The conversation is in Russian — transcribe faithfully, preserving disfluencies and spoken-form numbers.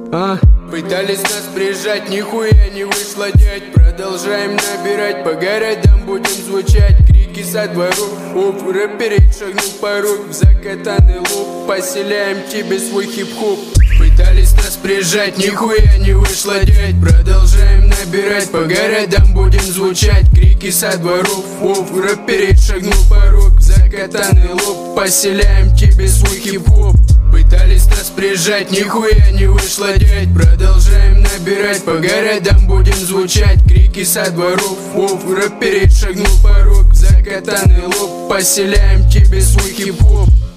а? Пытались нас прижать, нихуя не вышло, дядь. Продолжаем набирать, по городам будем звучать. Крики со дворов, оп, рэперик шагнул порог. В закатанный лоб поселяем тебе свой хип-хоп. Пытались нас прижать, нихуя не вышло, дядь. Продолжаем набирать, по городам будем звучать. Крики со дворов, оп, рэперик шагнул порог. В закатанный лоб поселяем тебе свой хип-хоп. Пытались нас прижать, нихуя не вышло, дядь. Продолжаем набирать, по городам будем звучать. Крики со дворов, оф, рэперик шагнул порог. В закатанный лоб поселяем тебе свой хип-хоп.